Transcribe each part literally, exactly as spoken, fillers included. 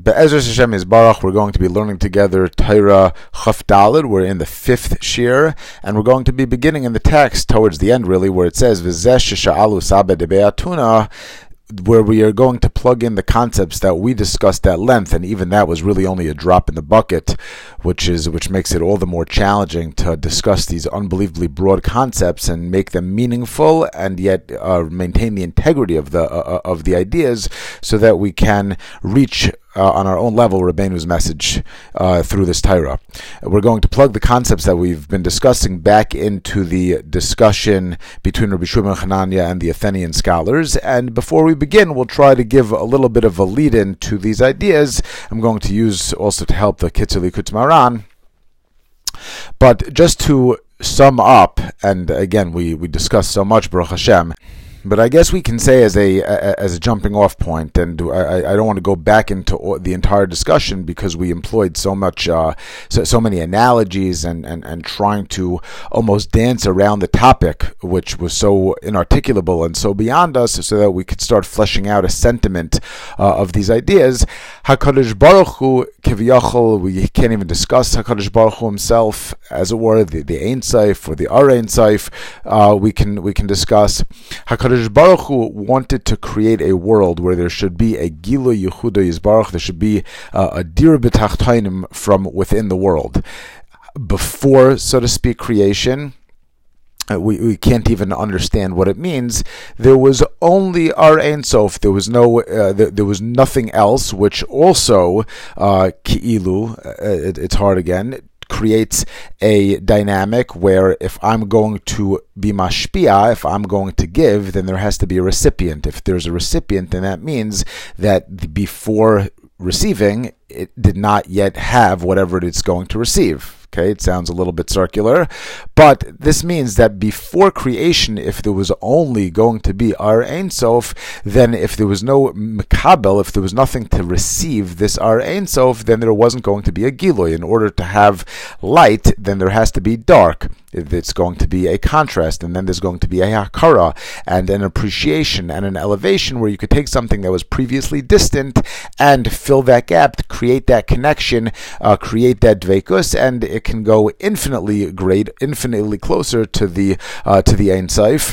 Be'ezras Hashem Yisbarach, we're going to be learning together Torah Chaf Daled. We're in the fifth shir, and we're going to be beginning in the text towards the end, really, where it says V'zeh shesha'alu sabeh de be'atuna, where we are going to plug in the concepts that we discussed at length, and even that was really only a drop in the bucket, which is which makes it all the more challenging to discuss these unbelievably broad concepts and make them meaningful, and yet uh, maintain the integrity of the uh, of the ideas, so that we can reach Uh, on our own level, Rabbeinu's message uh, through this Torah. We're going to plug the concepts that we've been discussing back into the discussion between Rabbi Shua ben Chananya and the Athenian scholars. And before we begin, we'll try to give a little bit of a lead-in to these ideas. I'm going to use also to help the Kitzur Likutei Moharan. But just to sum up, and again, we, we discussed so much, Baruch Hashem, but I guess we can say as a as a jumping off point, and I, I don't want to go back into the entire discussion because we employed so much, uh, so, so many analogies and, and, and trying to almost dance around the topic, which was so inarticulable and so beyond us, so that we could start fleshing out a sentiment uh, of these ideas. HaKadosh Baruch Hu Kiviyachol, we can't even discuss HaKadosh Baruch Hu himself, as it were, the, the Ein Sof or the Ar Ein Sof. Uh, we can we can discuss HaKadosh Baruch Hu wanted to create a world where there should be a Gilui Yehuda Yisbarach, there should be uh, a Dir B'Tachtainim from within the world. Before, so to speak, creation, uh, we, we can't even understand what it means. There was only Ar Ein Sof, there was no, uh, there, there was nothing else, which also, uh, Ki'ilu, uh, it, it's hard again, creates a dynamic where if I'm going to be mashpia, if I'm going to give, then there has to be a recipient. If there's a recipient, then that means that before receiving, it did not yet have whatever it's going to receive. Okay, it sounds a little bit circular, but this means that before creation, if there was only going to be Ar Ein Sof, then if there was no Mekabel, if there was nothing to receive this Ar Ein Sof, then there wasn't going to be a Gilui. In order to have light, then there has to be dark. It's going to be a contrast, and then there's going to be a hakara, and an appreciation, and an elevation where you could take something that was previously distant and fill that gap, create that connection, uh, create that dveikus, and it can go infinitely great, infinitely closer to the uh, to the Ein Sof,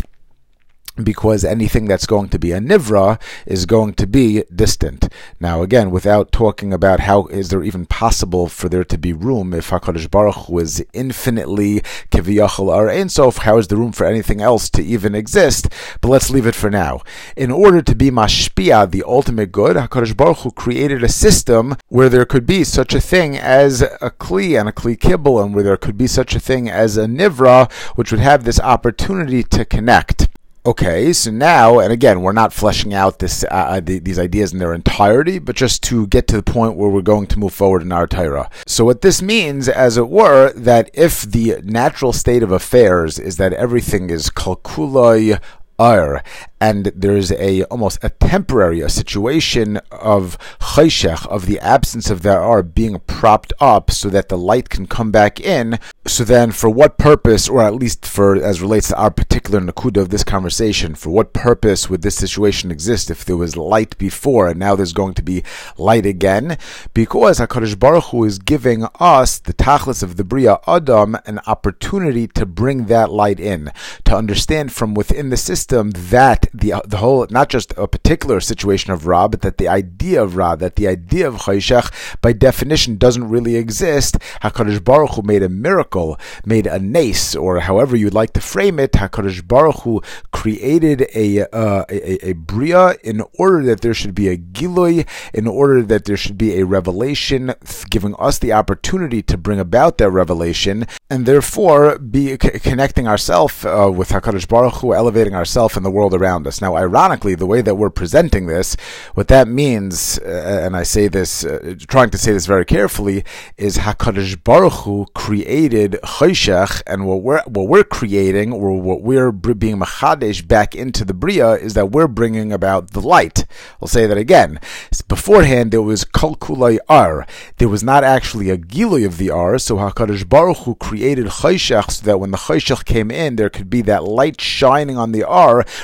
because anything that's going to be a nivra is going to be distant. Now, again, without talking about how is there even possible for there to be room if HaKadosh Baruch Hu is infinitely kiviyachol Ar Ein Sof, how is there room for anything else to even exist? But let's leave it for now. In order to be mashpia, the ultimate good, HaKadosh Baruch Hu created a system where there could be such a thing as a kli and a kli kibble, and where there could be such a thing as a nivra, which would have this opportunity to connect. Okay, so now, and again, we're not fleshing out this uh, the, these ideas in their entirety, but just to get to the point where we're going to move forward in our Torah. So what this means, as it were, that if the natural state of affairs is that everything is kalkuloi Ar, and there's a almost a temporary a situation of chayshech, of the absence of that Ar being propped up so that the light can come back in. So then, for what purpose, or at least for as relates to our particular nakuda of this conversation, for what purpose would this situation exist if there was light before and now there's going to be light again? Because HaKadosh Baruch Hu is giving us, the tachlis of the Bria Adam, an opportunity to bring that light in, to understand from within the system that the the whole, not just a particular situation of Ra, but that the idea of Ra, that the idea of Chayshech, by definition, doesn't really exist. HaKadosh Baruch Hu made a miracle, made a nace, or however you'd like to frame it. HaKadosh Baruch Hu created a, uh, a, a Bria in order that there should be a Gilui, in order that there should be a revelation, giving us the opportunity to bring about that revelation, and therefore be c- connecting ourselves uh, with HaKadosh Baruch Hu, elevating ourselves in the world around us. Now, ironically, the way that we're presenting this, what that means, uh, and I say this, uh, trying to say this very carefully, is HaKadosh Baruch Hu created Chayshech, and what we're what we're creating, or what we're being machadesh back into the Bria, is that we're bringing about the light. I'll say that again. Beforehand, there was Kol Kulai Ar. There was not actually a Gilui of the Ar, so HaKadosh Baruch Hu created Chayshech so that when the Chayshech came in, there could be that light shining on the Ar, realizing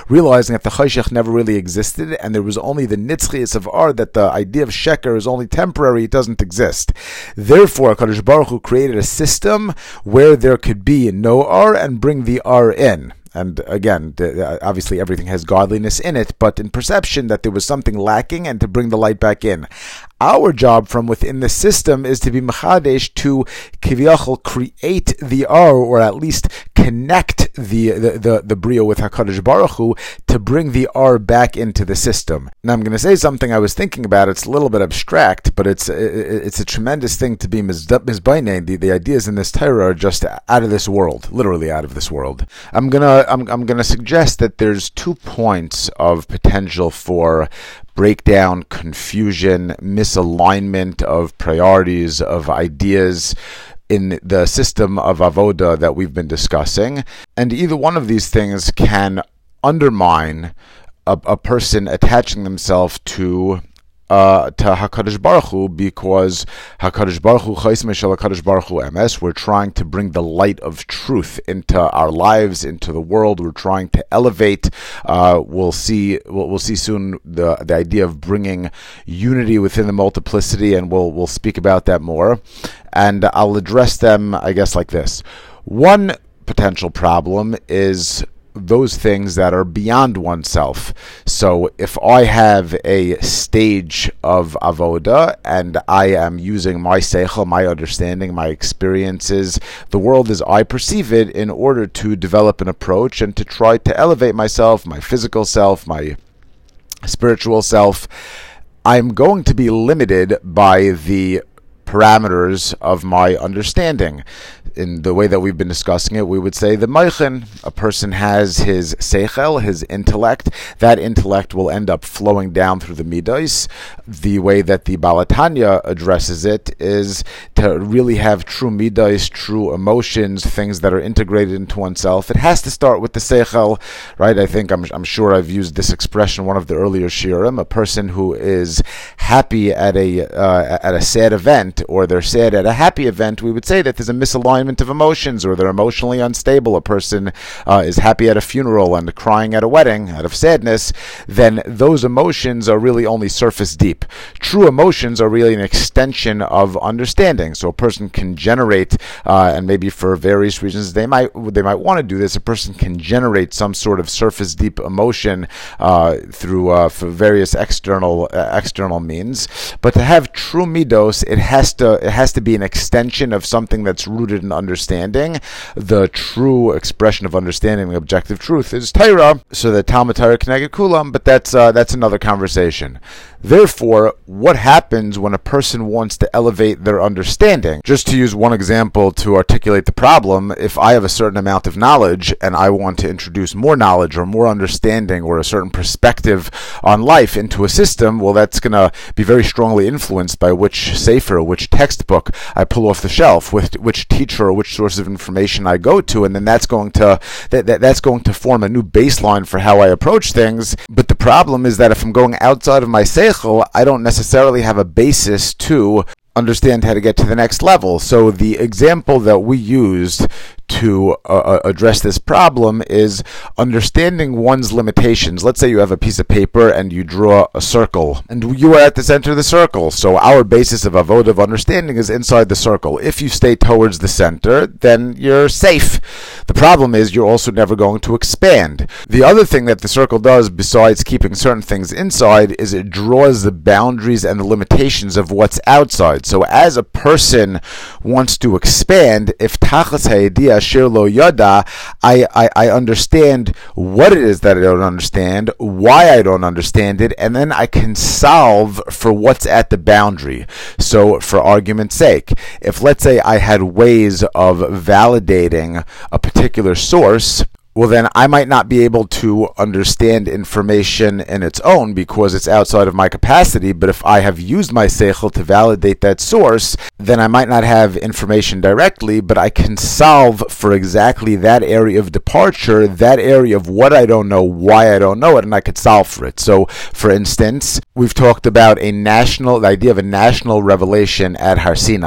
realizing that the Chayshech never really existed, and there was only the Nitzchias of Ar, that the idea of Sheker is only temporary, it doesn't exist. Therefore, HaKadosh Baruch Hu created a system where there could be no Ar and bring the Ar in. And again, obviously everything has godliness in it, but in perception that there was something lacking and to bring the light back in. Our job from within the system is to be mechadesh, to kiviyachol create the Ar, or at least connect the the the, the brio with HaKadosh Baruch Hu to bring the Ar back into the system. Now I'm going to say something I was thinking about. It's a little bit abstract, but it's it's a tremendous thing to be mizbainei. The the ideas in this Torah are just out of this world, literally out of this world. I'm gonna I'm I'm gonna suggest that there's two points of potential for breakdown, confusion, misalignment of priorities, of ideas in the system of avoda that we've been discussing. And either one of these things can undermine a, a person attaching themselves to Uh, to HaKadosh Baruch Hu, because HaKadosh Baruch Hu, Chais Meshel HaKadosh Baruch Hu Emes, we're trying to bring the light of truth into our lives, into the world. We're trying to elevate. Uh, we'll see. We'll, we'll see soon the the idea of bringing unity within the multiplicity, and we'll we'll speak about that more. And I'll address them, I guess, like this. One potential problem is those things that are beyond oneself. So if I have a stage of avoda and I am using my seichel, my understanding, my experiences, the world as I perceive it, in order to develop an approach and to try to elevate myself, my physical self, my spiritual self, I'm going to be limited by the parameters of my understanding. In the way that we've been discussing it, we would say the Meichin, a person has his seichel, his intellect. That intellect will end up flowing down through the midos. The way that the Baal HaTanya addresses it is to really have true midos, true emotions, things that are integrated into oneself. It has to start with the seichel, right? I think I'm, I'm sure I've used this expression in one of the earlier shiurim. A person who is happy at a uh, at a sad event, or they're sad at a happy event, we would say that there's a misalignment of emotions, or they're emotionally unstable. A person uh, is happy at a funeral and crying at a wedding out of sadness, then those emotions are really only surface deep. True emotions are really an extension of understanding. So a person can generate, uh, and maybe for various reasons they might they might want to do this, a person can generate some sort of surface deep emotion uh, through uh, for various external uh, external means. But to have true midos, it has to it has to be an extension of something that's rooted in understanding. The true expression of understanding, the objective truth, is Torah. So the Talmud Torah Keneged Kulam, but that's uh, that's another conversation. Therefore, what happens when a person wants to elevate their understanding? Just to use one example to articulate the problem, if I have a certain amount of knowledge and I want to introduce more knowledge or more understanding or a certain perspective on life into a system, well, that's going to be very strongly influenced by which sefer, which textbook I pull off the shelf, with which teacher or which source of information I go to, and then that's going to that, that that's going to form a new baseline for how I approach things. But the problem is that if I'm going outside of my seichel, I don't necessarily have a basis to understand how to get to the next level. So the example that we used to uh, address this problem is understanding one's limitations. Let's say you have a piece of paper and you draw a circle, and you are at the center of the circle. So our basis of avoda of understanding is inside the circle. If you stay towards the center, then you're safe. The problem is you're also never going to expand. The other thing that the circle does, besides keeping certain things inside, is it draws the boundaries and the limitations of what's outside. So as a person wants to expand, if tachas ha'idea Shir lo yada, I, I, I understand what it is that I don't understand, why I don't understand it, and then I can solve for what's at the boundary. So, for argument's sake, if let's say I had ways of validating a particular source, well then I might not be able to understand information in its own because it's outside of my capacity, but if I have used my seichel to validate that source, then I might not have information directly, but I can solve for exactly that area of departure, that area of what I don't know, why I don't know it, and I could solve for it. So, for instance, we've talked about a national, the idea of a national revelation at Har Sinai.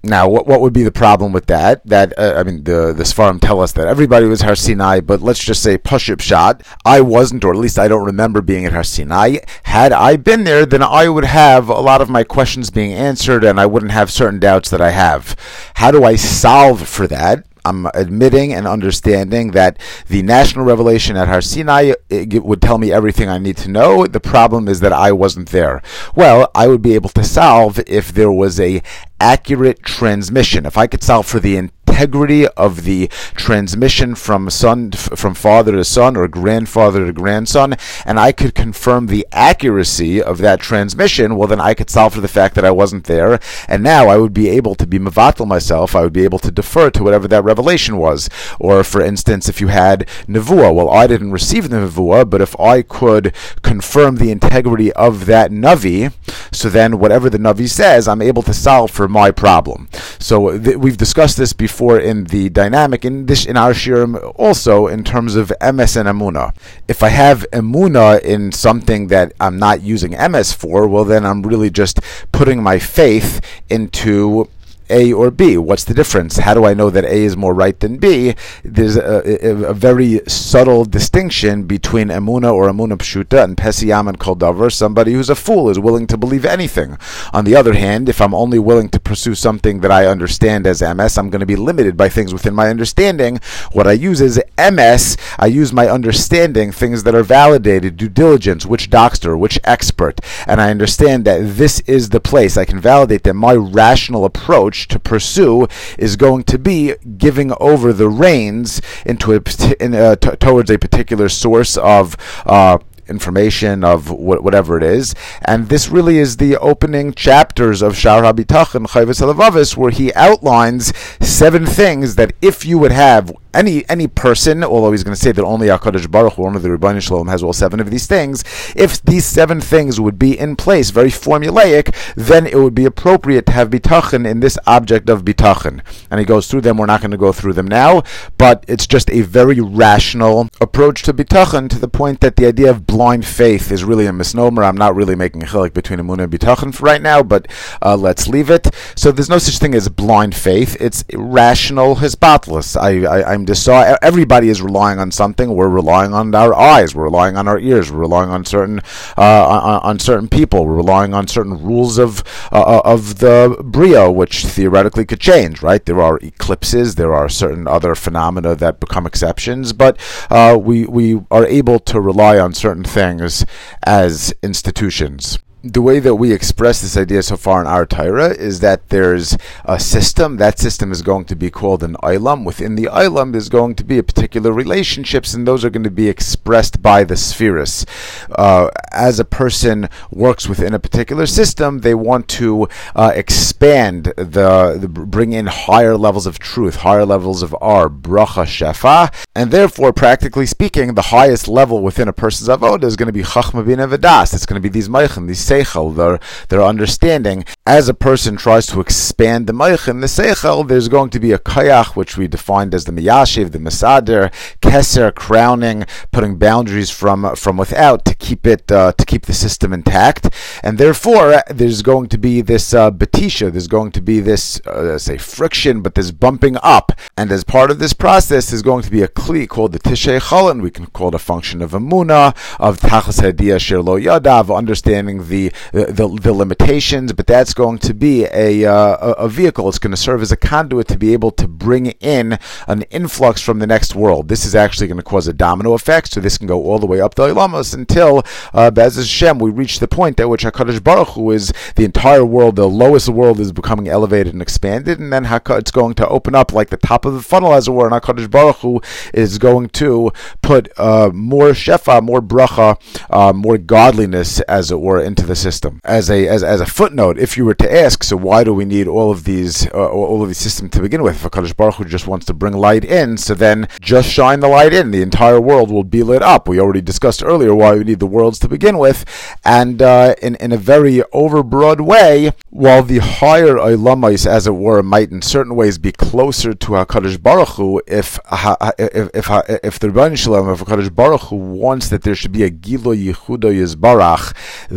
Now, what what would be the problem with that? That uh, I mean, the the Sfarim tell us that everybody was Har Sinai, but let's just say Pashut Pshat, I wasn't, or at least I don't remember being at Har Sinai. Had I been there, then I would have a lot of my questions being answered, and I wouldn't have certain doubts that I have. How do I solve for that? I'm admitting and understanding that the national revelation at Har Sinai it would tell me everything I need to know. The problem is that I wasn't there. Well, I would be able to solve if there was a accurate transmission. If I could solve for the integrity of the transmission from son from father to son or grandfather to grandson, and I could confirm the accuracy of that transmission, well then I could solve for the fact that I wasn't there, and now I would be able to be mevatel myself. I would be able to defer to whatever that revelation was. Or for instance, if you had nevuah, well I didn't receive the nevuah, but if I could confirm the integrity of that navi, so then whatever the navi says, I'm able to solve for my problem. So th- we've discussed this before in the dynamic in this in our shirim, also in terms of emes and emunah. If I have emunah in something that I'm not using emes for, well then I'm really just putting my faith into A or B. What's the difference? How do I know that A is more right than B? There's a, a, a very subtle distinction between Emunah or Emunah Pshuta and Pesiyam and Kol Davar. Somebody who's a fool is willing to believe anything. On the other hand, if I'm only willing to pursue something that I understand as M S, I'm going to be limited by things within my understanding. What I use is M S. I use my understanding, things that are validated, due diligence, which doctor, which expert, and I understand that this is the place. I can validate that my rational approach to pursue is going to be giving over the reins into a, in a, t- towards a particular source of uh, information, of wh- whatever it is. And this really is the opening chapters of Sha'ar HaBitachon, Chayvus HaLevavis, where he outlines seven things that if you would have Any any person, although he's going to say that only HaKadosh Baruch Hu, only the Rebbeinu Shalom has all seven of these things, if these seven things would be in place, very formulaic, then it would be appropriate to have bitachon in this object of bitachon. And he goes through them. We're not going to go through them now, but it's just a very rational approach to bitachon, to the point that the idea of blind faith is really a misnomer. I'm not really making a chilek between emunah and bitachon for right now, but uh, let's leave it. So there's no such thing as blind faith. It's rational hisbatlus. I, I, I'm just saw everybody is relying on something. We're relying on our eyes. We're relying on our ears. We're relying on certain uh, on, on certain people. We're relying on certain rules of uh, of the bria, which theoretically could change. Right? There are eclipses. There are certain other phenomena that become exceptions, but uh, we we are able to rely on certain things as institutions. The way that we express this idea so far in our Torah is that there's a system. That system is going to be called an olam. Within the olam, there's going to be a particular relationships, and those are going to be expressed by the spheres. Uh, as a person works within a particular system, they want to uh, expand the, the, bring in higher levels of truth, higher levels of ar, bracha, shefa, and therefore, practically speaking, the highest level within a person's avodah is going to be chachma bina v'das. It's going to be these meichen, these their, their understanding. As a person tries to expand the Meichin, the Seichel, there's going to be a Kayach, which we defined as the Miyashiv, the Mesader, Keser, crowning, putting boundaries from from without to keep it uh, to keep the system intact. And therefore, there's going to be this uh, Batisha, there's going to be this, uh, say, friction, but there's bumping up. And as part of this process, there's going to be a Kli called the Tishrei Cholon. We can call it a function of Emunah, of Tachas Hadiyah Shir Lo Yada, of understanding the The, the, the limitations, but that's going to be a, uh, a vehicle. It's going to serve as a conduit to be able to bring in an influx from the next world. This is actually going to cause a domino effect, so this can go all the way up the Ilamos until, uh, Be'ez Hashem, we reach the point at which HaKadosh Baruch Hu is the entire world, the lowest world is becoming elevated and expanded, and then it's going to open up like the top of the funnel, as it were, and HaKadosh Baruch Hu is going to put uh, more shefa, more bracha, uh, more godliness, as it were, into the system. As a as as a footnote, if you were to ask, so why do we need all of these uh, all of these systems to begin with? If HaKadosh Baruch Hu just wants to bring light in, so then just shine the light in. The entire world will be lit up. We already discussed earlier why we need the worlds to begin with, and uh, in in a very overbroad way, while the higher Olamais, as it were, might in certain ways be closer to HaKadosh Baruch Hu, if if if if the Rebbeinu Shalom, if HaKadosh Baruch Hu wants that there should be a Gilo Yehuda Yizbarach, that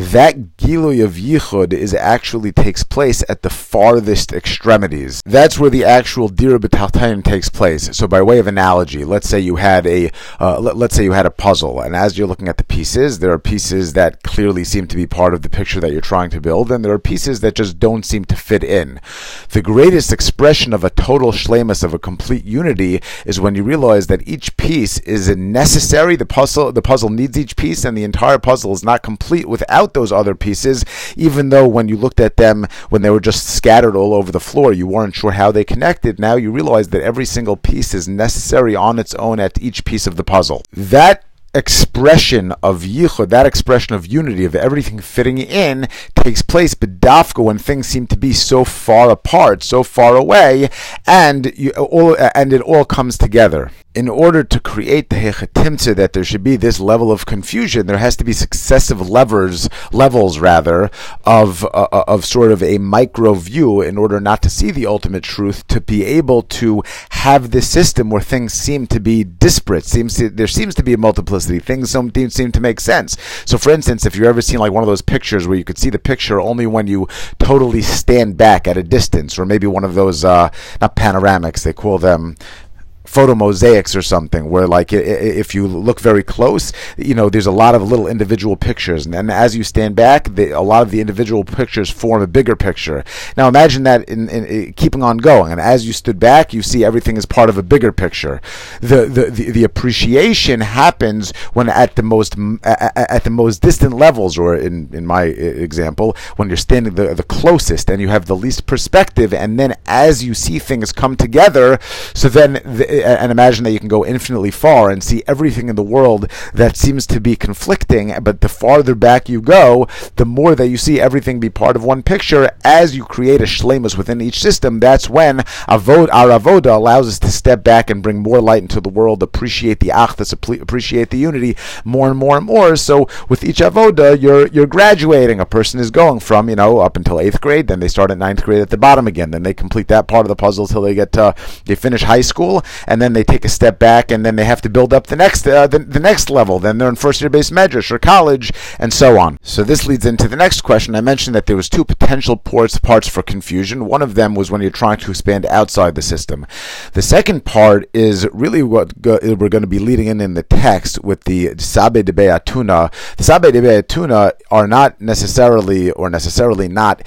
Gilui of Yichud is actually takes place at the farthest extremities. That's where the actual Dira B'Tachtayim takes place. So by way of analogy, let's say you had a uh, let, let's say you had a puzzle, and as you're looking at the pieces, there are pieces that clearly seem to be part of the picture that you're trying to build, and there are pieces that just don't seem to fit in. The greatest expression of a total shleimus, of a complete unity, is when you realize that each piece is necessary. The puzzle, the puzzle needs each piece, and the entire puzzle is not complete without those other pieces, even though when you looked at them, when they were just scattered all over the floor, you weren't sure how they connected. Now you realize that every single piece is necessary on its own at each piece of the puzzle. That expression of yichud, that expression of unity, of everything fitting in, takes place bedafka when things seem to be so far apart, so far away, and you, all, and it all comes together. In order to create the hechatimtze, that there should be this level of confusion, there has to be successive levers, levels rather, of uh, of sort of a micro view in order not to see the ultimate truth, to be able to have this system where things seem to be disparate. Seems to, there seems to be a multiplicity. Things don't seem to make sense. So, for instance, if you've ever seen like one of those pictures where you could see the picture only when you totally stand back at a distance, or maybe one of those uh, not panoramics, they call them photo mosaics or something, where like if you look very close, you know, there's a lot of little individual pictures, and then as you stand back, the, a lot of the individual pictures form a bigger picture. Now imagine that in, in, in keeping on going, and as you stood back, you see everything is part of a bigger picture. The the the, the appreciation happens when at the most at the most distant levels, or in in my example, when you're standing the the closest and you have the least perspective, and then as you see things come together, so then the, and imagine that you can go infinitely far and see everything in the world that seems to be conflicting, but the farther back you go, the more that you see everything be part of one picture. As you create a shleimus within each system, that's when avod, our avoda allows us to step back and bring more light into the world, appreciate the achdus, appreciate the unity more and more and more. So with each avoda, you're you're graduating. A person is going from, you know, up until eighth grade, then they start at ninth grade at the bottom again, then they complete that part of the puzzle till they get to, they finish high school, and then they take a step back, and then they have to build up the next uh, the, the next level. Then they're in first year base medrash or college, and so on. So this leads into the next question. I mentioned that there was two potential ports parts for confusion. One of them was when you're trying to expand outside the system. The second part is really what go, we're going to be leading in in the text with the Sabei de Be'atuna. The Sabei de Be'atuna are not necessarily or necessarily not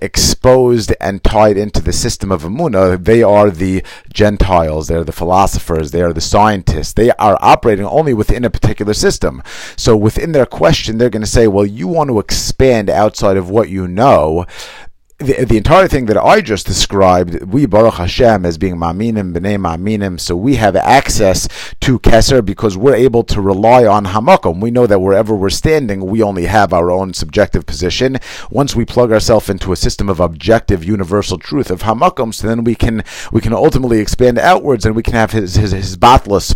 exposed and tied into the system of Emunah. They are the Gentiles. They're the philosophers, they are the scientists, they are operating only within a particular system. So within their question, they're going to say, well, you want to expand outside of what you know. The, the entire thing that I just described, we Baruch Hashem as being Ma'aminim, B'nei Ma'aminim, so we have access to Keser because we're able to rely on Hamakom. We know that wherever we're standing, we only have our own subjective position. Once we plug ourselves into a system of objective, universal truth of Hamakom, so then we can we can ultimately expand outwards, and we can have his his, his batlus.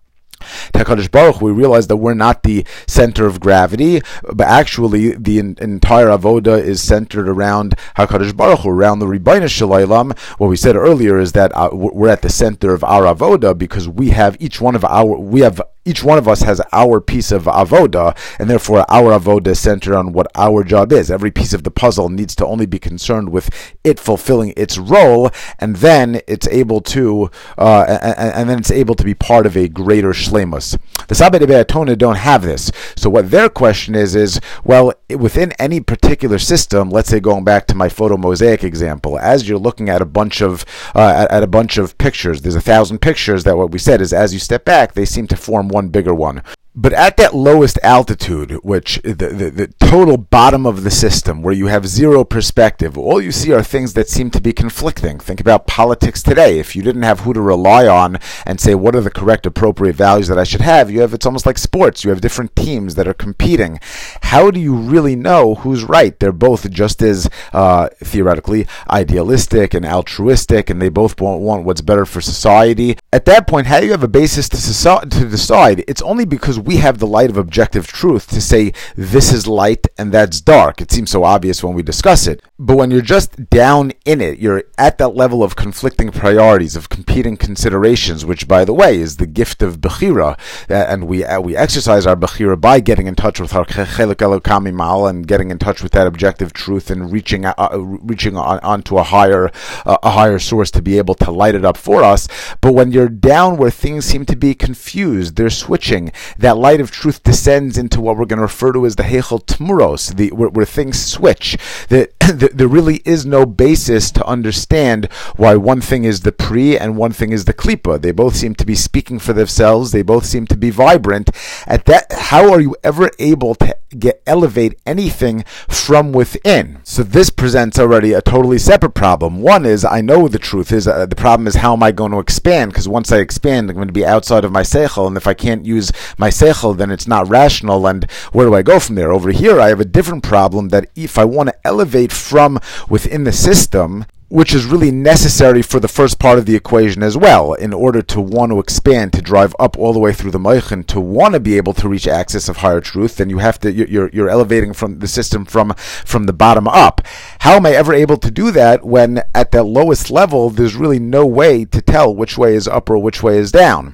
HaKadosh Baruch, we realize that we're not the center of gravity, but actually the in, entire avoda is centered around HaKadosh Baruch, around the Ribbono Shel Olam. What we said earlier is that uh, we're at the center of our avoda because we have each one of our we have. Each one of us has our piece of avoda, and therefore our avoda is centered on what our job is. Every piece of the puzzle needs to only be concerned with it fulfilling its role, and then it's able to, uh, and, and then it's able to be part of a greater shleimus. The Sabei de Be'atuna don't have this. So what their question is is, well, within any particular system, let's say going back to my photo mosaic example, as you're looking at a bunch of uh, at, at a bunch of pictures, there's a thousand pictures that what we said is as you step back, they seem to form one bigger one. But at that lowest altitude, which the, the, the total bottom of the system, where you have zero perspective, all you see are things that seem to be conflicting. Think about politics today. If you didn't have who to rely on and say, what are the correct, appropriate values that I should have, you have, it's almost like sports. You have different teams that are competing. How do you really know who's right? They're both just as, uh, theoretically, idealistic and altruistic, and they both want what's better for society. At that point, how do you have a basis to, to decide? It's only because we have the light of objective truth to say this is light and that's dark. It seems so obvious when we discuss it. But when you're just down in it, you're at that level of conflicting priorities, of competing considerations, which, by the way, is the gift of Bechira. And we uh, we exercise our Bechira by getting in touch with our Chelik Elokam Imal and getting in touch with that objective truth and reaching uh, reaching on, onto a higher uh, a higher source to be able to light it up for us. But when you're down where things seem to be confused, they're switching, that light of truth descends into what we're going to refer to as the Heichel Tmuros, the where, where things switch. The, the, there really is no basis to understand why one thing is the Pri and one thing is the Klipa. They both seem to be speaking for themselves. They both seem to be vibrant. At that, how are you ever able to get elevate anything from within? So this presents already a totally separate problem. One is, I know the truth is, uh, the problem is how am I going to expand? Because once I expand, I'm going to be outside of my seichel, and if I can't use my seichel, then it's not rational, and where do I go from there? Over here, I have a different problem, that if I want to elevate from within the system, which is really necessary for the first part of the equation as well, in order to want to expand, to drive up all the way through the moichin, to want to be able to reach access of higher truth, then you have to, you're you're elevating from the system from from the bottom up. How am I ever able to do that when at that lowest level there's really no way to tell which way is up or which way is down?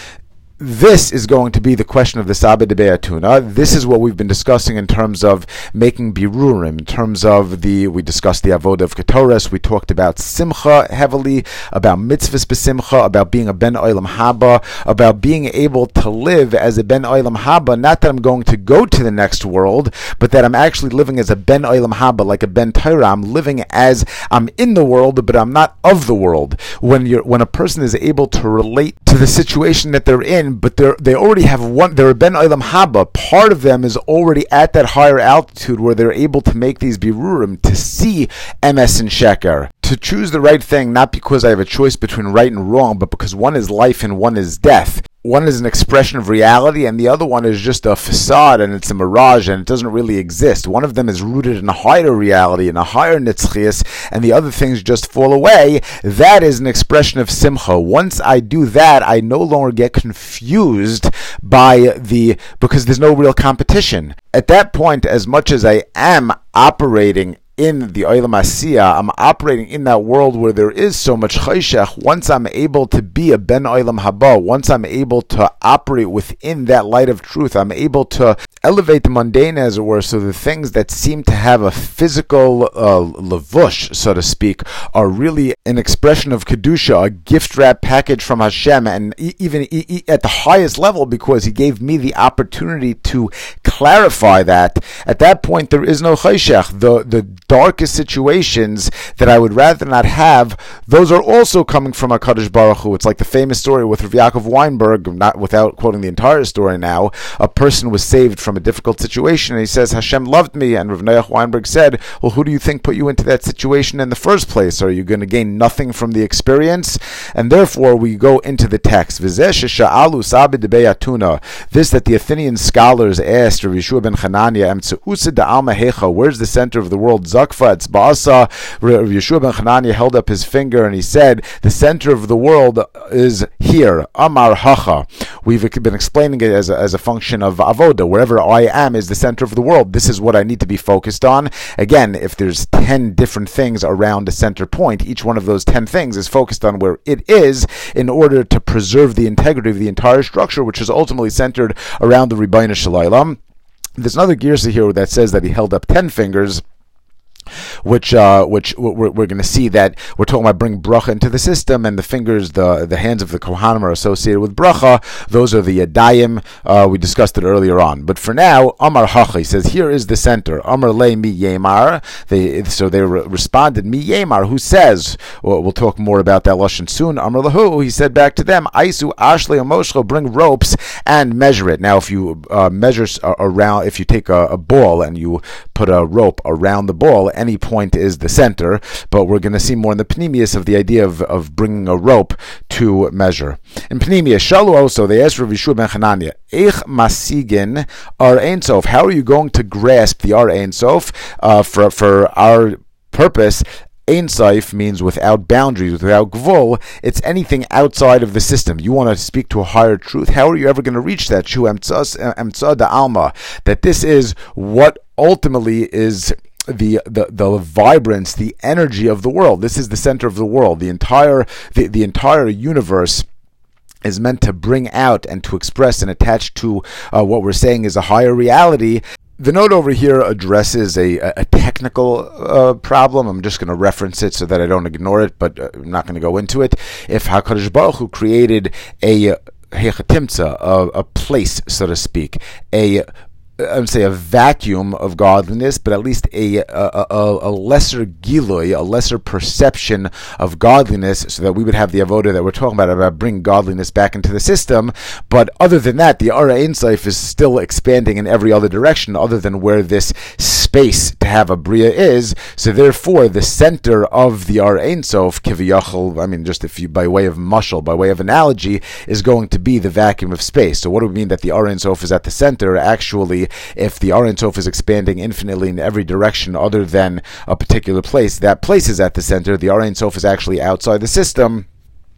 This is going to be the question of the Sabed de Be'atuna. This is what we've been discussing in terms of making birurim, in terms of the, we discussed the avodah of Ketores, we talked about simcha heavily, about mitzvahs besimcha, about being a ben olam haba, about being able to live as a ben olam haba, not that I'm going to go to the next world, but that I'm actually living as a ben olam haba, like a ben Torah. I'm living as I'm in the world, but I'm not of the world. When you're, when a person is able to relate to the situation that they're in, but they they already have one, they're a ben olam haba, part of them is already at that higher altitude where they're able to make these birurim, to see emes and sheker, to choose the right thing, not because I have a choice between right and wrong, but because one is life and one is death. One is an expression of reality, and the other one is just a facade, and it's a mirage, and it doesn't really exist. One of them is rooted in a higher reality, in a higher nitzchias, and the other things just fall away. That is an expression of simcha. Once I do that, I no longer get confused by the, because there's no real competition. At that point, as much as I am operating in the Olam Asiyah, I'm operating in that world where there is so much chayshech. Once I'm able to be a ben Olam Haba, once I'm able to operate within that light of truth, I'm able to elevate the mundane, as it were, so the things that seem to have a physical uh, lavush, so to speak, are really an expression of Kedusha, a gift wrap package from Hashem, and e- even e- e- at the highest level, because He gave me the opportunity to clarify that. At that point, there is no chayshech. The, the darkest situations that I would rather not have, those are also coming from HaKadosh Baruch Hu. It's like the famous story with Rav Yaakov Weinberg, not without quoting the entire story now. A person was saved from a difficult situation, and he says, Hashem loved me, and Rav Noach Weinberg said, well, who do you think put you into that situation in the first place? Are you going to gain nothing from the experience? And therefore, we go into the text. This that the Athenian scholars asked Rav Yeshua ben Chananya, where's the center of the world? Zakfa, it's Ba'asa. Rav Yeshua ben Chananya held up his finger and he said, the center of the world is here. Amar Hacha. We've been explaining it as a, as a function of avoda. Wherever I am is the center of the world. This is what I need to be focused on. Again, if there's ten different things around a center point, each one of those ten things is focused on where it is in order to preserve the integrity of the entire structure, which is ultimately centered around the Ribono Shel Olam. There's another Girsa here that says that he held up ten fingers, which uh, which we're, we're going to see that we're talking about bring bracha into the system, and the fingers, the the hands of the Kohanim are associated with bracha. Those are the Yadayim. Uh, we discussed it earlier on. But for now, Amar Hacha, he says, here is the center. Amar Le Mi Yemar. They, so they re- responded, Mi Yemar, who says, well, we'll talk more about that Lashon soon. Amar Lahu, he said back to them, Aisu Ashle Amoshcho, bring ropes and measure it. Now, if you uh, measure around, if you take a, a ball and you put a rope around the ball, any point is the center, but we're going to see more in the Pnimius of the idea of, of bringing a rope to measure. In Pnimius, Shalu also, they asked Rav Yeshua ben Chananya, Eich masigin ar Ein Sof, how are you going to grasp the ar Ein Sof uh, for, for our purpose? Ein Sof means without boundaries, without gvul. It's anything outside of the system. You want to speak to a higher truth. How are you ever going to reach that? Shu emtzah da alma. That this is what ultimately is the, the the vibrance, the energy of the world. This is the center of the world. The entire the, the entire universe is meant to bring out and to express and attach to uh, what we're saying is a higher reality. The note over here addresses a, a technical uh, problem. I'm just going to reference it so that I don't ignore it, but uh, I'm not going to go into it. If HaKadosh Baruch Hu created a hechatimtza, a, a place, so to speak, a I would say a vacuum of godliness, but at least a a, a, a lesser gilui, a lesser perception of godliness, so that we would have the avoda that we're talking about, about bringing godliness back into the system. But other than that, the Ara Ein Sof is still expanding in every other direction, other than where this space to have a bria is. So therefore, the center of the Ara Ein Sof, kiviyachol, I mean, just if you by way of mushal, by way of analogy, is going to be the vacuum of space. So what do we mean that the Ara Ein Sof is at the center? Actually, if the Ara Ein Sof is expanding infinitely in every direction other than a particular place, that place is at the center. The Ara Ein Sof is actually outside the system.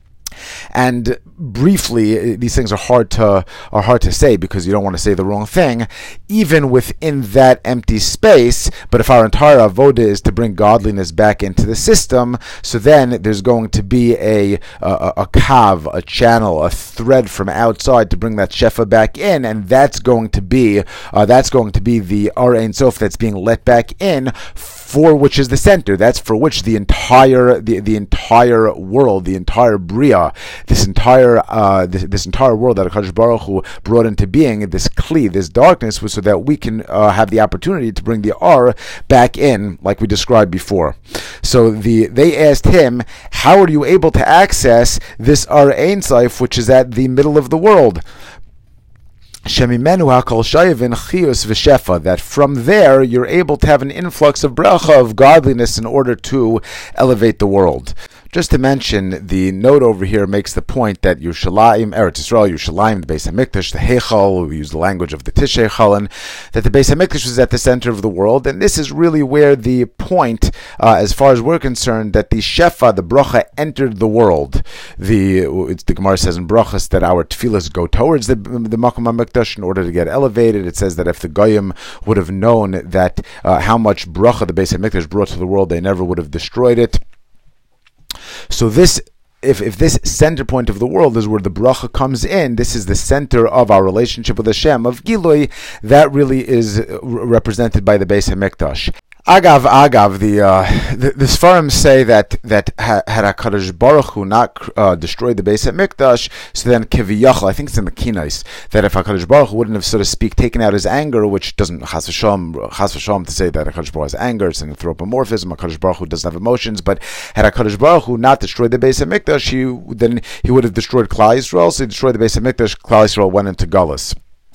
And briefly, these things are hard to are hard to say because you don't want to say the wrong thing, even within that empty space. But if our entire avoda is to bring godliness back into the system, so then there's going to be a a, a kav, a channel, a thread from outside to bring that shefa back in, and that's going to be uh, that's going to be the Ara Ein Sof that's being let back in, for which is the center. That's for which the entire the, the entire world, the entire bria, this entire uh, this, this entire world that HaKadosh Baruch Hu brought into being, this kli, this darkness, was so that we can uh, have the opportunity to bring the Ar back in, like we described before. So the they asked him, how are you able to access this Ar Ein Sof, which is at the middle of the world? That from there you're able to have an influx of bracha, of godliness, in order to elevate the world. Just to mention, the note over here makes the point that Yerushalayim, Eretz Yisrael, Yerushalayim, the Beis HaMikdash, the Heichal, we use the language of the Tishrei Chalon, that the Beis HaMikdash was at the center of the world, and this is really where the point, uh, as far as we're concerned, that the Shefa, the Bracha, entered the world. The it's, the Gemara says in Brachas that our tefillas go towards the, the Makom HaMikdash in order to get elevated. It says that if the Goyim would have known that uh, how much Bracha the Beis HaMikdash brought to the world, they never would have destroyed it. So this, if if this center point of the world is where the bracha comes in, this is the center of our relationship with Hashem, of Gilui, that really is represented by the Beis HaMikdash. Agav, Agav, the uh, the, the Sfarim say that that had HaKadosh Baruch Hu not uh, destroyed the Beis HaMikdash, so then Kiviyachal, I think it's in the Kinais, that if HaKadosh Baruch Hu wouldn't have, so to speak, taken out his anger, which doesn't Chas v'Shalom, Chas v'Shalom to say that HaKadosh Baruch Hu has anger, it's an anthropomorphism, HaKadosh Baruch Hu doesn't have emotions, but had HaKadosh Baruch Hu not destroyed the Beis HaMikdash, he, then he would have destroyed Klal Yisrael, so he destroyed the Beis HaMikdash, Klal Yisrael went into Galus.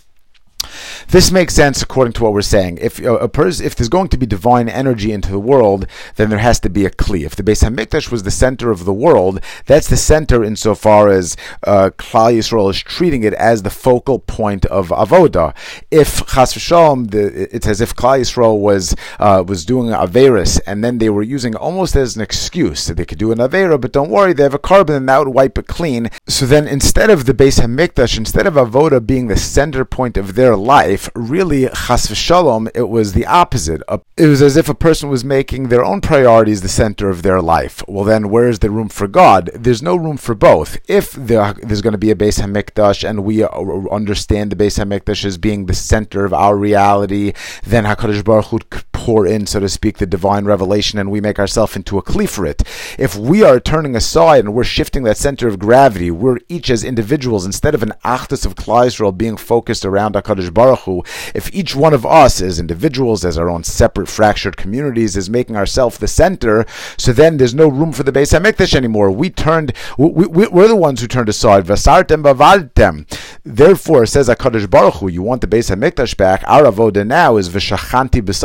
This makes sense according to what we're saying. If a, a pers- if there's going to be divine energy into the world, then there has to be a kli. If the Beis HaMikdash was the center of the world, that's the center insofar as uh, Klal Yisrael is treating it as the focal point of avoda. If Chas v'Shalom, it's as if Klal Yisrael was uh, was doing averis, and then they were using almost as an excuse that they could do an avera, but don't worry, they have a carbon and that would wipe it clean. So then, instead of the Beis HaMikdash, instead of avoda being the center point of their life, really, chas v'shalom, it was the opposite. It was as if a person was making their own priorities the center of their life. Well, then, where is the room for God? There's no room for both. If there, there's going to be a Beis HaMikdash, and we understand the Beis HaMikdash as being the center of our reality, then HaKadosh Baruch Hu could pour in, so to speak, the divine revelation, and we make ourselves into a kli for it. If we are turning aside and we're shifting that center of gravity, we're each as individuals, instead of an achdus of Klal Yisrael being focused around HaKadosh Baruch Hu, if each one of us as individuals, as our own separate fractured communities, is making ourselves the center, so then there's no room for the Beis HaMikdash anymore. We turned, we, we, we're the ones who turned aside. Vasartem bavaltem. Therefore, says HaKadosh Baruch Hu, you want the Beis HaMikdash back, our avoda now is v'shachanti b'seicham. We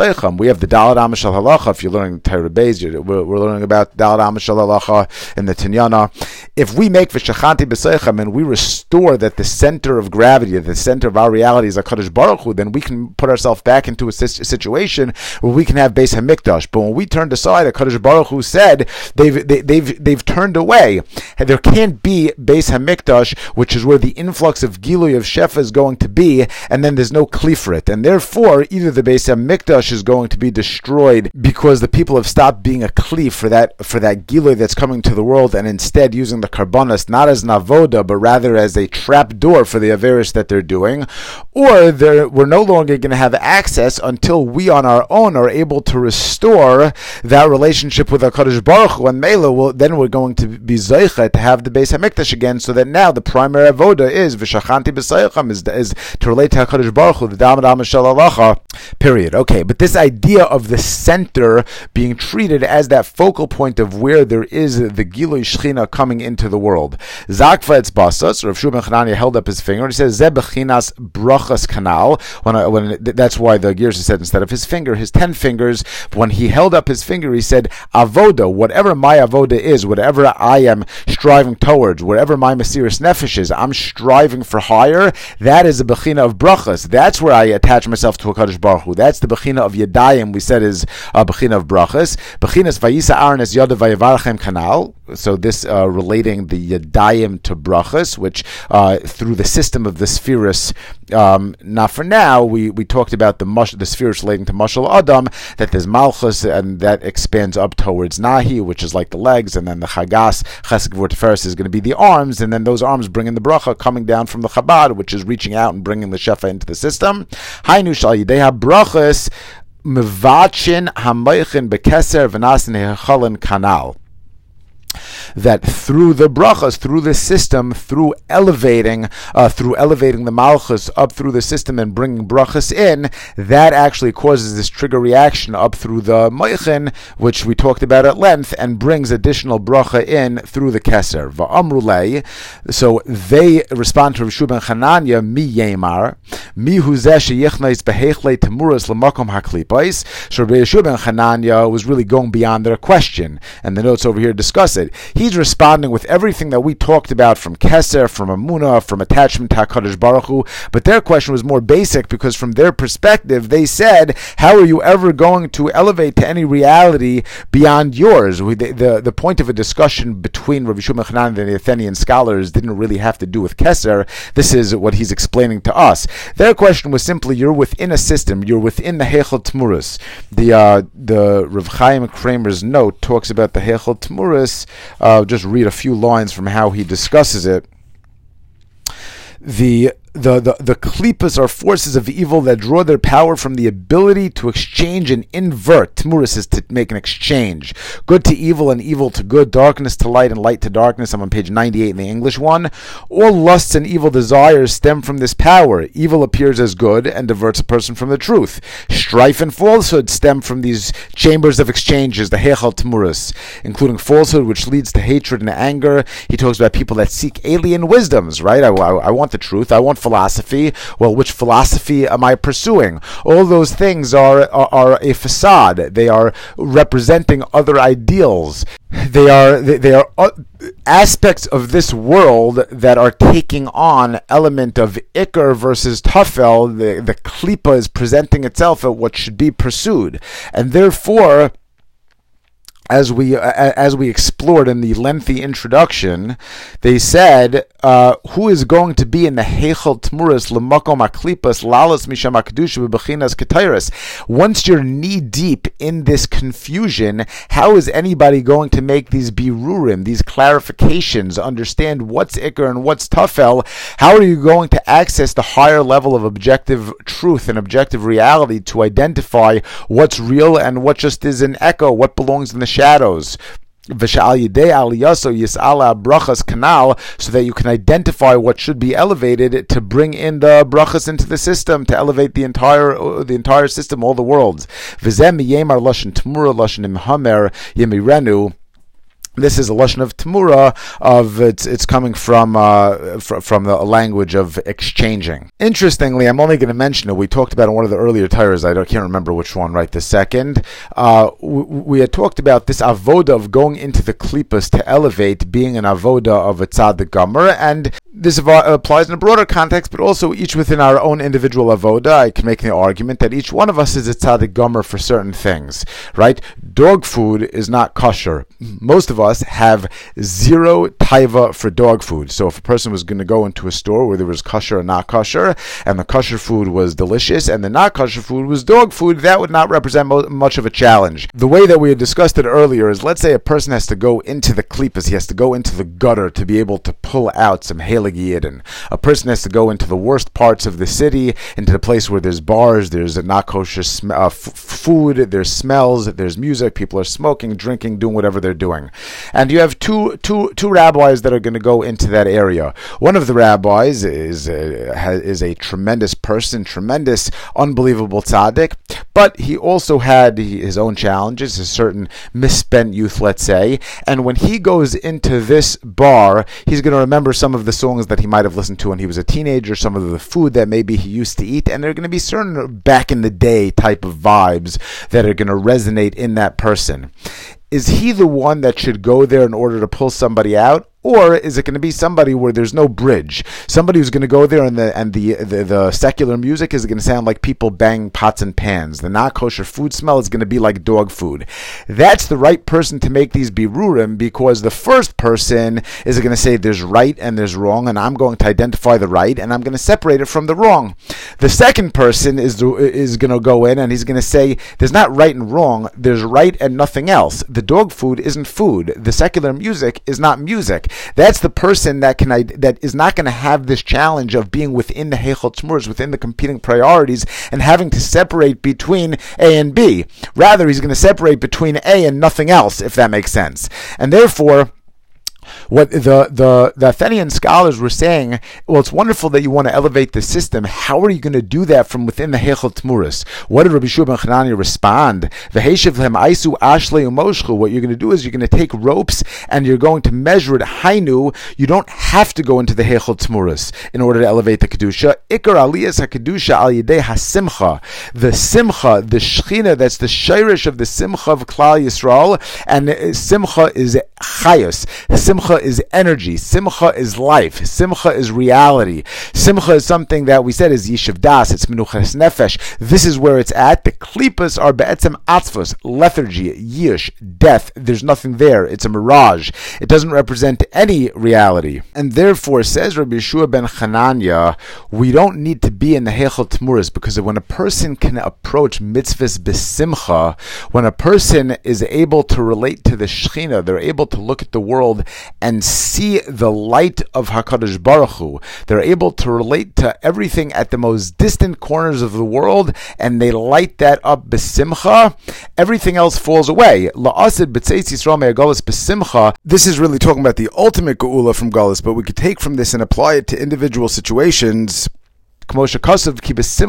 we have the Daled Amashal Halacha. If you're learning Torah Beis, we're, we're learning about Daled Amashal Halacha in the Tinyana. If we make V'shachanti b'seichem and we restore that the center of gravity, the center of our reality is HaKadosh Baruch Hu, then we can put ourselves back into a situation where we can have Beis Hamikdash. But when we turned aside, HaKadosh Baruch Hu said they've they, they've they've turned away. There can't be Beis Hamikdash, which is where the influx of Gilui of Shefa is going to be, and then there's no Kli for it. And therefore, either the Beis Hamikdash is going to be destroyed because the people have stopped being a Kli for that for that Gilui that's coming to the world, and instead using the Karbanos not as Navoda, but rather as a trap door for the Averis that they're doing, or we're no longer going to have access until we on our own are able to restore that relationship with HaKadosh Baruch Hu, and Mela will, then we're going to be Zoicha to have the Beis HaMikdash again, so that now the primary avoda is V'shachanti b'seicham, is, is to relate to HaKadosh Baruch Hu, the Daled Amashal Halacha, period. Okay, but this idea of the center being treated as that focal point of where there is the Gilui Shechina coming into the world. Zakva etz basas, Rav Shua ben Chananya held up his finger and he says, Ze bechinas brachas kanal. When, I, when that's why the Gersa said instead of his finger, his ten fingers. When he held up his finger, he said, avoda, whatever my avoda is, whatever I am striving towards, whatever my Mesiris Nefesh is, I'm striving for higher. That is a bechina of brachas. That's where I attach myself to HaKadosh Baruch Hu. That's the bechina of Yadayim. We said is a bechina of brachas. Bechinas vayisa Aaron es yoda vayevarachem kanal. So this uh, relating the Yadayim to brachas, which uh, through the system of the spheres. Um, now, for now, we, we talked about the mush, the spheres relating to Mashal Adam, that there's Malchus, and that expands up towards Nahi, which is like the legs, and then the Chagas, Chesed Gvur Tiferes is going to be the arms, and then those arms bring in the bracha coming down from the Chabad, which is reaching out and bringing the Shefa into the system. Hainu shal yideha brachas mevachin hamoichin bekeser v'nasin hechalin kanal. That through the brachas, through the system, through elevating, uh, through elevating the malchus up through the system and bringing brachas in, that actually causes this trigger reaction up through the moichin, which we talked about at length, and brings additional bracha in through the keser. Va'amrulei, so they respond to Rav Shua ben Chananya, mi yemar, mi huzeh sheyichnais behechlei temuras lemakom haklipais. So Rav Shua ben Chananya was really going beyond their question, and the notes over here discuss it. He's responding with everything that we talked about from Keser, from Amunah, from attachment to HaKadosh Baruch Hu, but their question was more basic because from their perspective, they said, how are you ever going to elevate to any reality beyond yours? We, the, the, the point of a discussion between Rav Shua ben Chananya and the Athenian scholars didn't really have to do with Keser. This is what he's explaining to us. Their question was simply, you're within a system, you're within the Heichel Tmuras. The, uh, the Rav Chaim Kramer's note talks about the Heichel Tmuras. Uh, just read a few lines from how he discusses it. The The, the, the klipas are forces of evil that draw their power from the ability to exchange and invert. Tmuris is to make an exchange. Good to evil and evil to good, darkness to light and light to darkness. I'm on page ninety-eight in the English one. All lusts and evil desires stem from this power. Evil appears as good and diverts a person from the truth. Strife and falsehood stem from these chambers of exchanges, the Heichel Tmuris, including falsehood, which leads to hatred and anger. He talks about people that seek alien wisdoms, right? I, I, I want the truth. I want philosophy. Well, which philosophy am I pursuing? All those things are, are are a facade. They are representing other ideals. They are they, they are uh, aspects of this world that are taking on element of Iker versus Tafel. The the klipa is presenting itself at what should be pursued, and therefore, as we uh, as we explored in the lengthy introduction, they said, uh, who is going to be in the Heichel Tmuras L'makom HaKlipas Lalas Misham HaKedusha B'Bechinas Ketairos? Once you're knee deep in this confusion, how is anybody going to make these birurim, these clarifications, understand what's Iker and what's Tafel? How are you going to access the higher level of objective truth and objective reality to identify what's real and what just is an echo, what belongs in the shadows? So that you can identify what should be elevated to bring in the brachas into the system, to elevate the entire the entire system, all the worlds. This is a lashon of Tamura, of it's it's coming from uh, fr- from the language of exchanging. Interestingly, I'm only going to mention it. We talked about in one of the earlier Torahs. I don't, can't remember which one right this second. Uh, we, we had talked about this avoda of going into the klipas to elevate, being an avoda of a tzaddik gomer, and this applies in a broader context, but also each within our own individual avoda. I can make the argument that each one of us is a tzaddik gomer for certain things, right? Dog food is not kosher. Most of us have zero taiva for dog food. So if a person was going to go into a store where there was kosher and not kosher, and the kosher food was delicious, and the not kosher food was dog food, that would not represent mo- much of a challenge. The way that we had discussed it earlier is, let's say a person has to go into the klipas, he has to go into the gutter to be able to pull out some heilig yidin. A person has to go into the worst parts of the city, into the place where there's bars, there's a not kosher sm- uh, f- food, there's smells, there's music, people are smoking, drinking, doing whatever they're doing. And you have two, two, two rabbis that are going to go into that area. One of the rabbis is a, is a tremendous person, tremendous, unbelievable tzaddik, but he also had his own challenges, a certain misspent youth, let's say. And when he goes into this bar, he's going to remember some of the songs that he might have listened to when he was a teenager, some of the food that maybe he used to eat, and there are going to be certain back in the day type of vibes that are going to resonate in that person. Is he the one that should go there in order to pull somebody out? Or is it going to be somebody where there's no bridge? Somebody who's going to go there and the and the, the, the secular music is going to sound like people bang pots and pans. The not kosher food smell is going to be like dog food. That's the right person to make these birurim, because the first person is going to say there's right and there's wrong, and I'm going to identify the right and I'm going to separate it from the wrong. The second person is is going to go in and he's going to say there's not right and wrong, there's right and nothing else. The dog food isn't food. The secular music is not music. That's the person that can that is not going to have this challenge of being within the Heichal Tzmuras, within the competing priorities, and having to separate between A and B. Rather, he's going to separate between A and nothing else, if that makes sense. And therefore, what the the the Athenian scholars were saying, well, it's wonderful that you want to elevate the system. How are you going to do that from within the Heichal Tmuras? What did Rabbi Shua ben Chananya respond? What you're going to do is you're going to take ropes and you're going to measure it. Hainu, you don't have to go into the Heichal Tmuras in order to elevate the kedusha. Ikar aliyas hakedusha al yidei hasimcha, the simcha, the shechina, that's the shirish of the simcha of Klal Yisrael, and simcha is chayos. Simcha is energy. Simcha is life. Simcha is reality. Simcha is something that we said is yishuv das. It's menuchas nefesh. This is where it's at. The klipas are be'etzem atzvos, lethargy, yish, death. There's nothing there. It's a mirage. It doesn't represent any reality. And therefore, says Rabbi Yeshua ben Chananya, we don't need to be in the Heichal Tmuras, because when a person can approach mitzvahs besimcha, when a person is able to relate to the Shechina, they're able to look at the world and see the light of HaKadosh Baruch Hu. They're able to relate to everything at the most distant corners of the world, and they light that up besimcha. Everything else falls away. La'asid b'tzeitz Yisrael me'agalus besimcha. This is really talking about the ultimate geula from galus, but we could take from this and apply it to individual situations. When do we go out of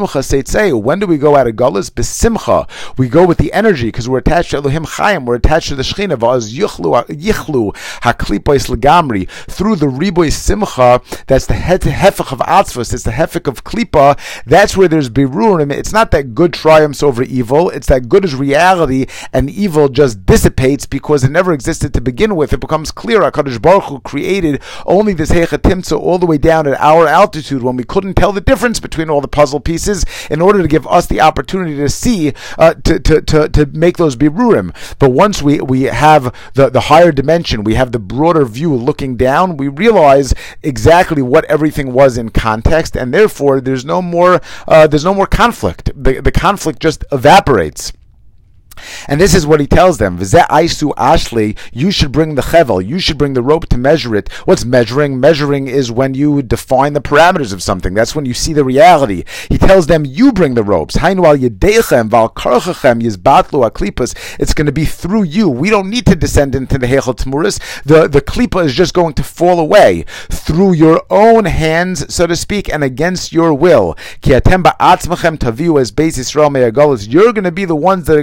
galus? Besimcha. We go with the energy because we're attached to Elohim Chaim. We're attached to the Shechina. V'az yichlu haklipois legamri. Through the riboy simcha, that's the hefek of atzvos. It's the hefek of klipa. That's where there's birurim. It's not that good triumphs over evil. It's that good is reality, and evil just dissipates because it never existed to begin with. It becomes clear. HaKadosh Baruch Hu created only this heichatimtza all the way down at our altitude when we couldn't tell the difference between all the puzzle pieces, in order to give us the opportunity to see, uh, to, to, to, to make those birurim. But once we, we have the, the higher dimension, we have the broader view looking down, we realize exactly what everything was in context, and therefore there's no more uh, there's no more conflict. The, the conflict just evaporates. And this is what he tells them. V'zeh aisu ashli, you should bring the chevel, you should bring the rope to measure it. What's measuring? Measuring is when you define the parameters of something. That's when you see the reality. He tells them, you bring the ropes. Hainu al yedeichem v'al karchachem yizbatlu aklipas. It's going to be through you. We don't need to descend into the Heichal Tmuras. The, the klipa is just going to fall away through your own hands, so to speak, and against your will. Ki atem ba'atzmachem taviu as beis Yisrael me'agolos. You're going to be the ones that are going to take Klal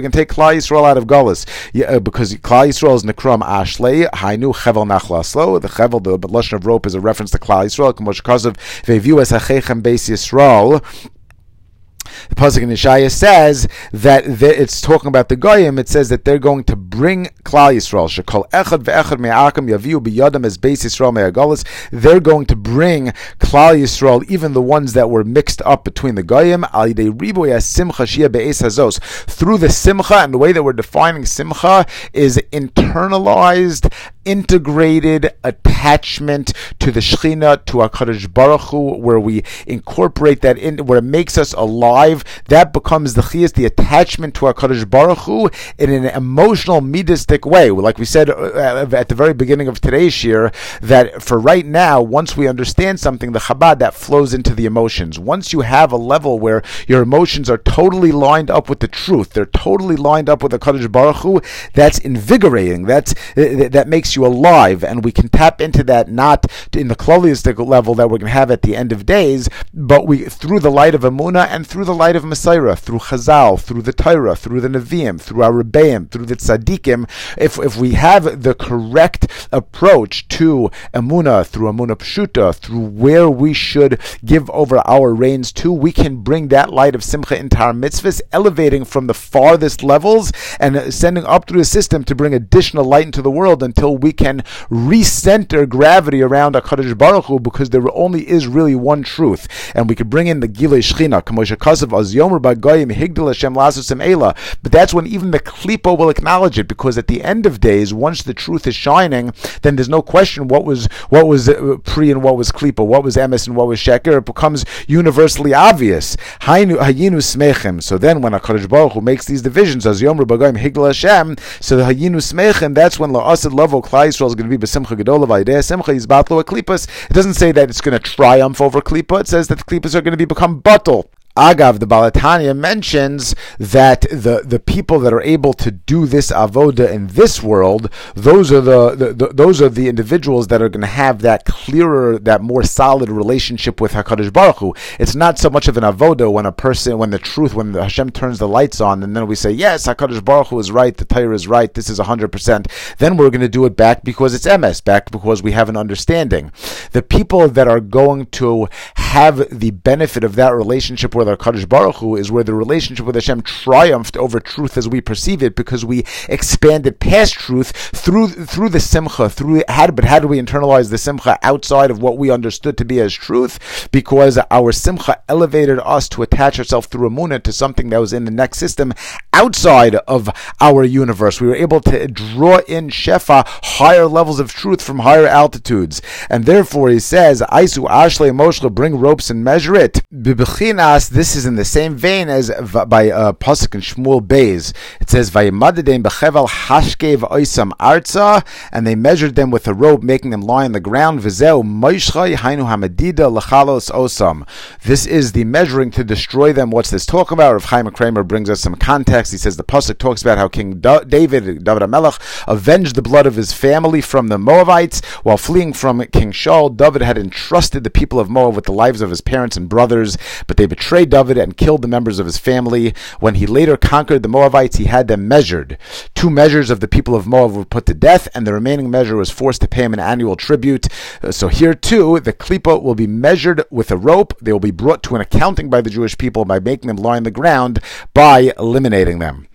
Klal Yisrael out of Galus, yeah, uh, because Klal Yisrael is Nekram Ashlei, Hainu Chevel Nachlaslo. The Chevel, the lashon of rope, is a reference to Klal Yisrael. K'mosh Kasav Ve'viu es Hachechem Beis Yisrael. The pasuk in Yeshaya says that it's talking about the Goyim. It says that they're going to bring Klal Yisrael. Shekol echad ve'echad me'akim yaviu b'yadam as Beis Yisrael me'agalis. They're going to bring Klal Yisrael, even the ones that were mixed up between the Goyim, al yidei riboy simcha shia be'es hazos. Through the simcha, and the way that we're defining simcha is internalized, integrated attachment to the Shechina, to HaKadosh Baruch Hu, where we incorporate that in, where it makes us alive. That becomes the chiyas, the attachment to HaKadosh Baruch Hu in an emotional, midistic way. Like we said at the very beginning of today's year, that for right now, once we understand something, the Chabad, that flows into the emotions. Once you have a level where your emotions are totally lined up with the truth, they're totally lined up with HaKadosh Baruch Hu, that's invigorating. That's that makes you alive, and we can tap into that not in the kloliistic level that we're going to have at the end of days, but we through the light of Emunah and through the light of Messiah, through Chazal, through the Torah, through the Nevi'im, through our Rebbeim, through the Tzaddikim. If if we have the correct approach to Emunah, through Emunah Pshuta, through where we should give over our reins to, we can bring that light of Simcha into our mitzvahs, elevating from the farthest levels and sending up through the system to bring additional light into the world until we can recenter gravity around HaKadosh Baruch Hu, because there only is really one truth, and we could bring in the Gilei Shechina, but that's when even the Klipa will acknowledge it, because at the end of days, once the truth is shining, then there's no question what was what was pre and what was Klipa, what was emes and what was sheker. It becomes universally obvious. Hayinu smechim. So then, when HaKadosh Baruch Hu makes these divisions, as Yomer B'Goyim Higdal Hashem, so the hayinu smechim, that's when la'asad level Klal Yisrael is going to be b'simcha gedola v'idei simcha yizbatlu klipas. It doesn't say that it's going to triumph over klipa. It says that the klipas are going to be become batal. Agav, the Baal HaTanya mentions that the, the people that are able to do this avoda in this world, those are the, the, the those are the individuals that are going to have that clearer, that more solid relationship with HaKadosh Baruch Hu. It's not so much of an avoda when a person, when the truth, when the Hashem turns the lights on, and then we say, yes, HaKadosh Baruch Hu is right, the Torah is right, this is one hundred percent. Then we're going to do it back because it's emes, back because we have an understanding. The people that are going to have the benefit of that relationship with our HaKadosh Baruch Hu is where the relationship with Hashem triumphed over truth as we perceive it, because we expanded past truth through through the simcha. Through how, but how do we internalize the simcha outside of what we understood to be as truth? Because our simcha elevated us to attach ourselves through Emunah to something that was in the next system outside of our universe. We were able to draw in Shefa, higher levels of truth from higher altitudes, and therefore he says, "Aisu Ashlei Moshe, bring ropes and measure it." Bibechinas, this is in the same vein as by uh, Pasuk in Shmuel Beis. It says, "Vayimadedem bechevel hashkev oisam arza," and they measured them with a rope, making them lie on the ground. V'zeu moishchay hainu hamadida lechalos osam. This is the measuring to destroy them. What's this talking about? Rav Chaim Kramer brings us some context. He says the Pasuk talks about how King da- David, David HaMelech, avenged the blood of his family from the Moabites while fleeing from King Shaul. David had entrusted the people of Moab with the lives of his parents and brothers, but they betrayed David and killed the members of his family. When he later conquered the Moabites, he had them measured. Two measures of the people of Moab were put to death, and the remaining measure was forced to pay him an annual tribute. Uh, so here too, the klipa will be measured with a rope. They will be brought to an accounting by the Jewish people by making them lie on the ground, by eliminating them.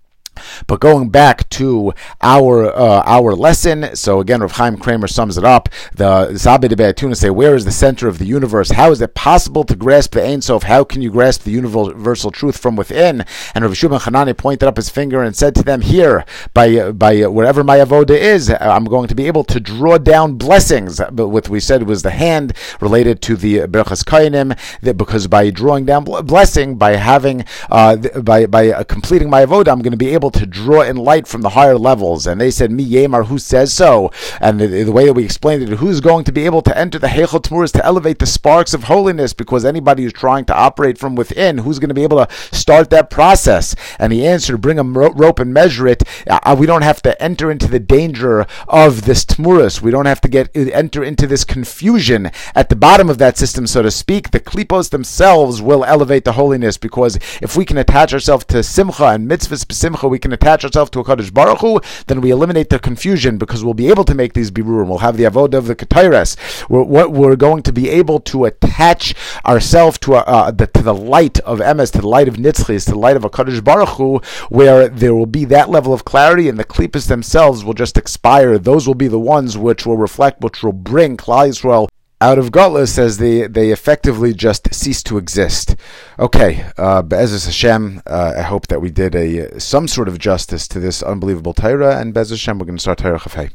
But going back to our uh, our lesson, so again, Rav Chaim Kramer sums it up. The Zabed Be'atuna say, where is the center of the universe? How is it possible to grasp the Ein Sof? How can you grasp the universal truth from within? And Rav Shimon Hanani pointed up his finger and said to them, here, by uh, by uh, wherever my avoda is, I'm going to be able to draw down blessings. But what we said was the hand related to the Berachas Kainim, that because by drawing down blessing, by having, uh, by by uh, completing my avoda, I'm going to be able to draw in light from the higher levels. And they said, Mi Yemar, who says so? And the, the way that we explained it, who's going to be able to enter the Heichal Tmuras to elevate the sparks of holiness? Because anybody who's trying to operate from within, who's going to be able to start that process? And he answered, bring a rope and measure it. Uh, we don't have to enter into the danger of this Tmuras. We don't have to get enter into this confusion at the bottom of that system, so to speak. The Klipos themselves will elevate the holiness, because if we can attach ourselves to Simcha and Mitzvahs B'Simcha, we we can attach ourselves to a Kadosh Baruch Hu, then we eliminate the confusion because we'll be able to make these birurim. We'll have the avodah of the Ketores. We're, what we're going to be able to attach ourselves to, uh, the, to the light of Emes, to the light of Nitzchis, to the light of a Kadosh Baruch Hu, where there will be that level of clarity, and the Klippas themselves will just expire. Those will be the ones which will reflect, which will bring Klal Yisrael out of Gutlus as they, they effectively just cease to exist. Okay, uh, Be'ezus Hashem, uh, I hope that we did a some sort of justice to this unbelievable Torah, and Be'ezus Hashem, we're going to start Torah Chaf Hei.